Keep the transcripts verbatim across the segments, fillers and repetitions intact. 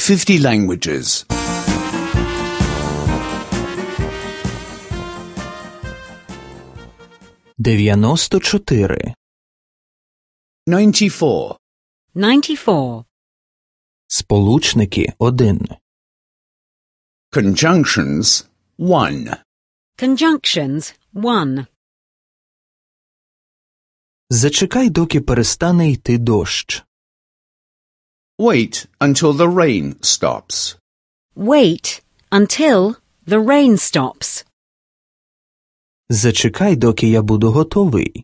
fifty languages. дев'яносто чотири. ninety-four. ninety-four. Сполучники один. Conjunctions one. Conjunctions one. Зачекай, доки перестане йти дощ. Wait until the rain stops. Wait until the rain stops. Зачекай, доки я буду готовий.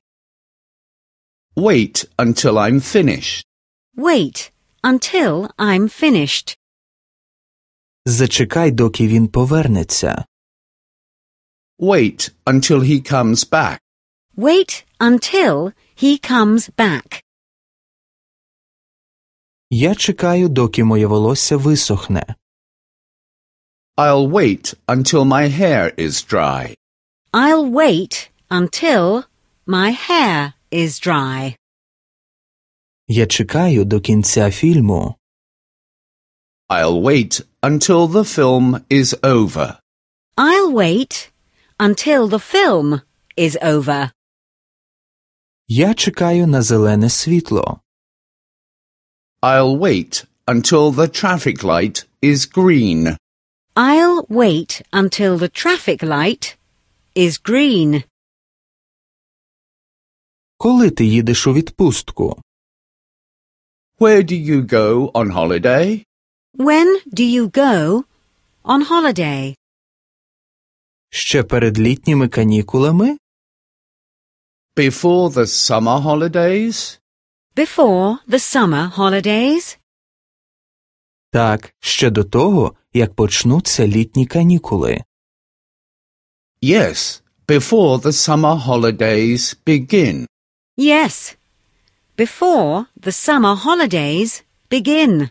Wait until I'm finished. Wait until I'm finished. Зачекай, доки він повернеться. Wait until he comes back. Wait until he comes back. Я чекаю, доки моє волосся висохне. I'll wait until my hair is dry. I'll wait until my hair is dry. Я чекаю до кінця фільму. I'll wait until the film is over. I'll wait until the film is over. Я чекаю на зелене світло. I'll wait until the traffic light is green. I'll wait until the traffic light is green. Коли ти їдеш у відпустку? Where do you go on holiday? When do you go on holiday? Ще перед літніми канікулами? Before the summer holidays? Before the summer holidays? Так, ще до того, як почнуться літні канікули. Yes, before the summer holidays begin. Yes, before the summer holidays begin.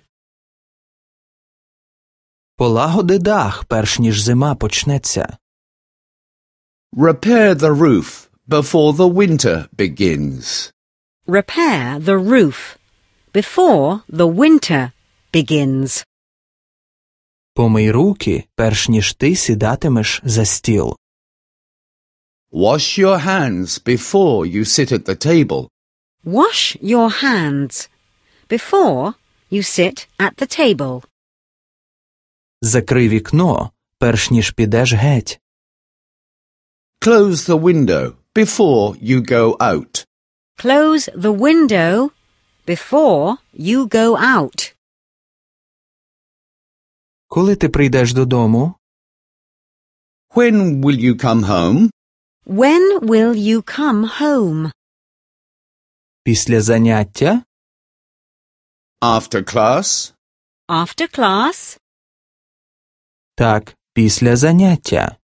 Полагоди дах, перш ніж зима почнеться. Repair the roof before the winter begins. Repair the roof before the winter begins. Помий руки, перш ніж ти сідатимеш за стіл. Wash your hands before you sit at the table. Wash your hands before you sit at the table. Закрий вікно, перш ніж підеш геть. Close the window before you go out. Close the window before you go out. Коли ти прийдеш додому? When will you come home? When will you come home? Після заняття? After class? After class? Так, після заняття.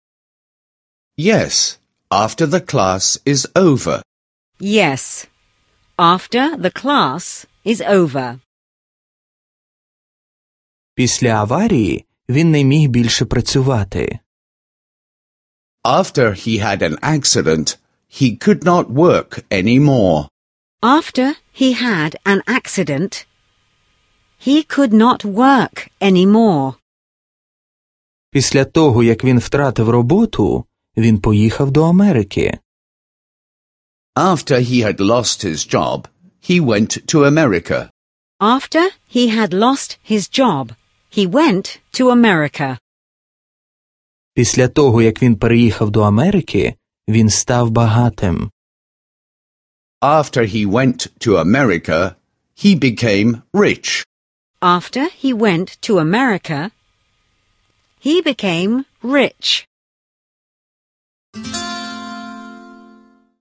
Yes, after the class is over. Yes, after the class is over. Після аварії він не міг більше працювати. After he had an accident, he could not work anymore. After he had an accident, he could not work anymore. Після того, як він втратив роботу, він поїхав до Америки. After he had lost his job, he went to America. After he had lost his job, he went to America. Після того, як він переїхав до Америки, він став багатим. After he went to America, he became rich. After he went to America, he became rich.